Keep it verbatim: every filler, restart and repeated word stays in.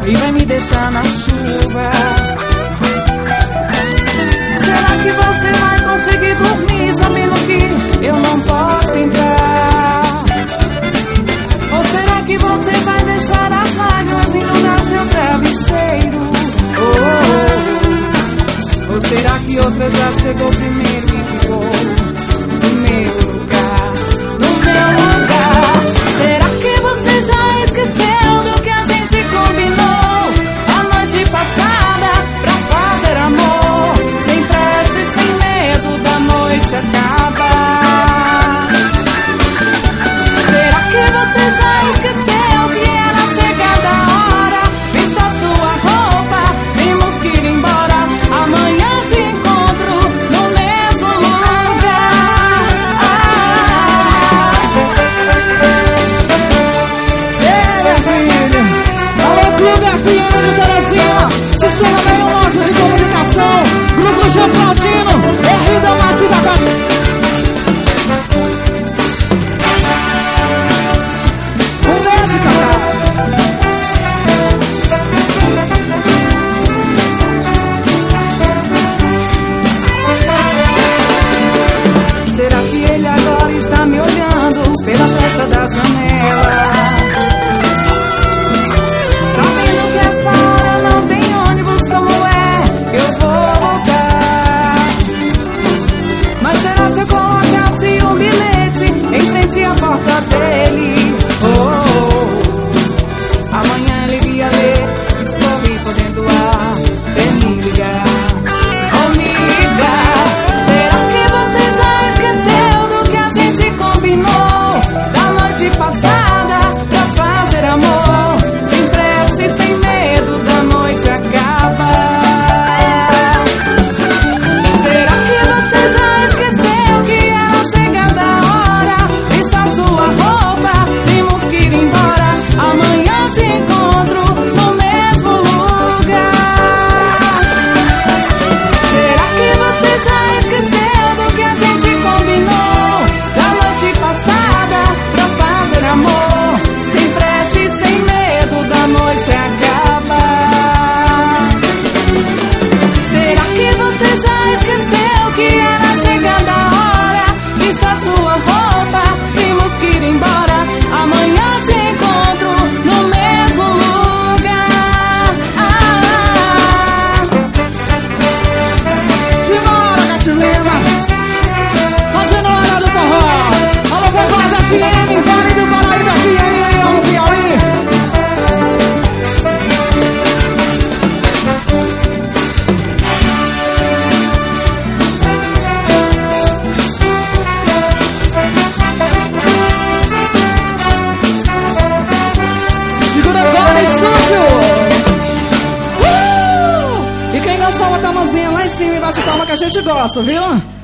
e vai me deixar na chuva. Será que você vai conseguir dormir sabendo que eu não posso entrar? Ou será que você vai deixar as lágrimas inundar seu travesseiro? Oh, oh, oh. Ou será que outra já chegou primeiro e ficou no meu lugar? No meu lugar. Será que você já esqueceu do que a gente combinou a noite passada pra fazer amor? Sem pressa e sem medo da noite acabar. Será que você já esqueceu que era chegada a hora? Vista sua roupa, temos que ir embora. Amanhã te encontro no mesmo lugar. Ei, minha filha! Alô, Clube F M de Terezinha! Sistema meio loja de comunicação! Grupo João Claudino! R da Massa da Cabeça! Um beijo, Cacá! Será que ele agora está me olhando pela fresta da janela? Sabendo que essa hora não tem ônibus, como é? Eu vou voltar. Mas será se eu colocasse um bilhete em frente à porta dele? Oh, oh, oh. Amanhã ele ia ler e sorrir podendo ar até me ligar. Oh, me ligar. Será que você já esqueceu do que a gente combinou da noite passada pra fazer amor? Sem pressa e sem medo da noite acabar. Será que você já esqueceu que era chegada a hora? Vista sua roupa, temos que ir embora. Amanhã te encontro no mesmo lugar. Será que você já esqueceu do que a gente combinou da noite passada pra fazer amor? Sem pressa e sem medo da noite acabar. Será que você já esqueceu que era chegada a hora? Vista sua roupa, temos que ir embora. Amanhã te encontro no mesmo lugar. Ah, Simbora, Catilina! Fazendo a hora do forró! Alô, Forrós F M! Vale do Paraíba F M! Aí, ó, no Piauí! Segura agora, estúdio! Uh! E quem dançou, bota a mãozinha lá em cima e bate palma que a gente gosta, viu?